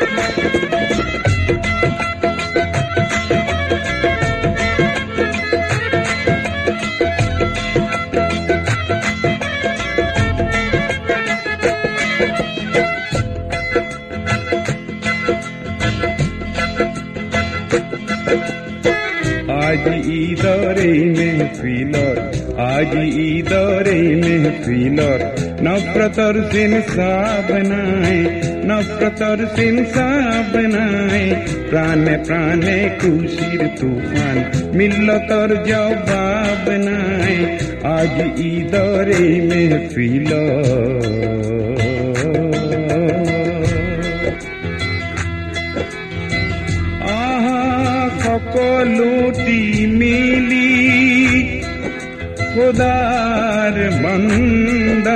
আজি ঈদৰে মেহফিলৰ নফৰতৰ চিনচাব নাই, নফৰতৰ চিনচাব নাই। প্ৰাণে প্ৰাণে খুশিৰ তুফান মিল্লতৰ জবাব নাই। আজি ঈদৰে মেহফিলৰ সকলোটি মিলি খোদাৰ বান্দা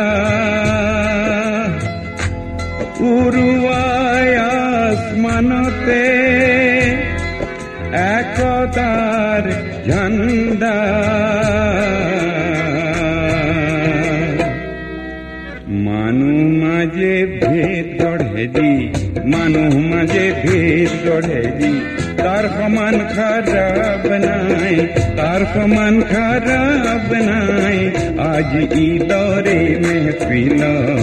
উৰুৱাই আসমানতে একতাৰ ঝাণ্ডা। মানুহ মাজে ভেদ গঢ়ে দি, মানুহ মাজে ভেদ গঢ়ে দি, তাৰ সমান খাৰাপ নাই, তাৰ সমান খাৰাপ নাই। আজি ঈদৰে মেহফিল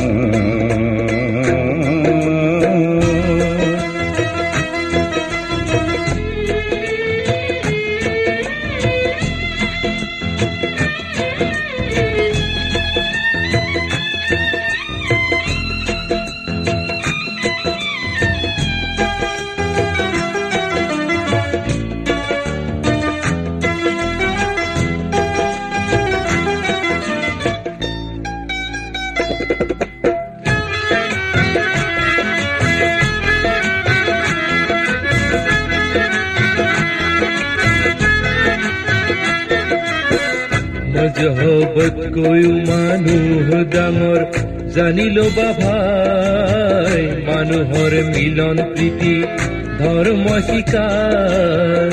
মজহবত কৈও মানুহ ডাঙৰ জানি ল'বা ভাই, মানুহৰ মিলন প্ৰীতি ধৰ্ম শিকাৰ।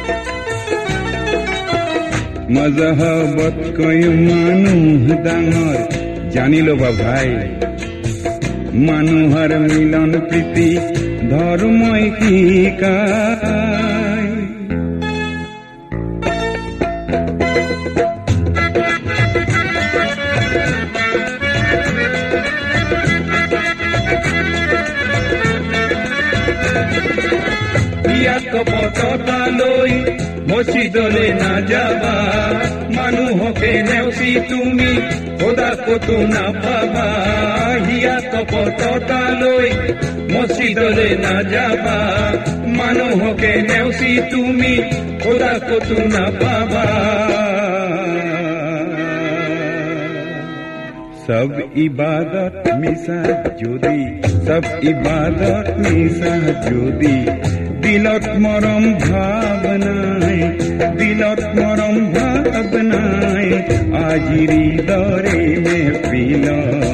মজহবত কৈও মানুহ ডাঙৰ জানি ল'বা ভাই, মানুহৰ মিলন প্ৰীতি ধৰ্মই শিকায়। পতাকা লৈ মছজিদলৈ নাযাবা, মানুহকে নেওচি তুমি খোদা কতো নাপাবা। হিয়াত পতাকা লৈ মছজিদলৈ নাযাবা, মানুহকে নেওচি তুমি খোদা কতো নাপাবা। সব ইবাদত মিছা যদি, সব ইবাদত মিছা যদি, দিলত মৰম ভাৱ নাই, দিলত মৰম ভাৱ নাই। আজিৰ ঈদৰে মেহফিল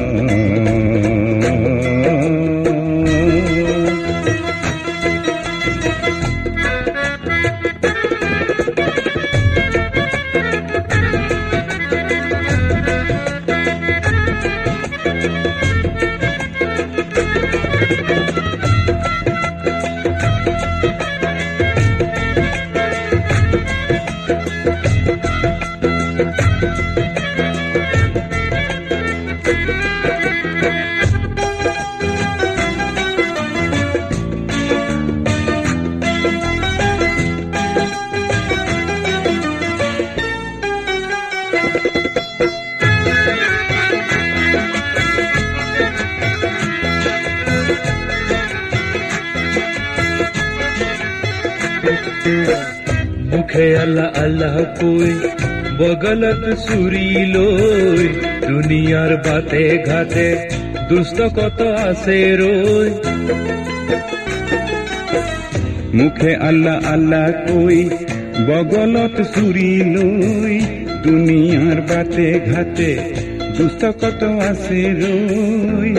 মুখে আল্লাহ আল্লাহ কৈ বগলত চুৰি লৈ, দুনিয়াৰ বাটে ঘাটে দুষ্ট কত আছে ৰৈ। মুখে আল্লাহ আল্লাহ কৈ বগলত চুৰি লৈ, দুনিয়াৰ বাটে ঘাটে দুষ্ট কত আছে ৰৈ।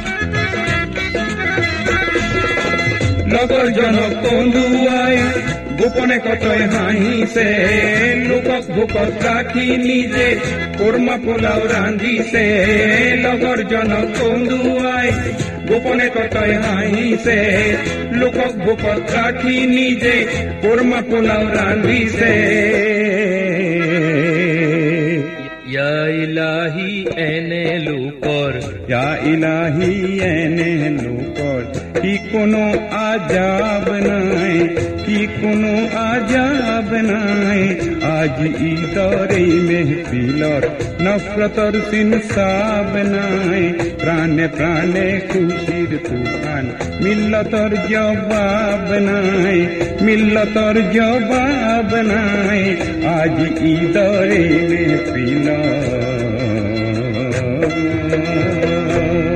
লগৰ জনক কন্দুৱাই গোপনে কতই হাঁহিছে লোকক ভোকত ৰাখি নিজে কোৰমা পোলাও ৰান্ধিছে লগৰ জনক কন্দুৱাই গোপনে কতই হাঁহিছে লোকক ভোকত ৰাখি নিজে কোৰমা পোলাও ৰান্ধিছে ইয়া ইলাহি এনে লোকৰ ইয়া ইলাহি এনে লোকৰ কি কোনো আজাব নাই কি কোনো আজাব নাই আজি ঈদৰে মেহফিলৰ নফৰতৰ চিনচাব নাই প্ৰাণে প্ৰাণে খুশিৰ তুফান মিল্লতৰ জবাব নাই মিল্লতৰ জবাব নাই আজি ঈদৰে মেহফিলৰ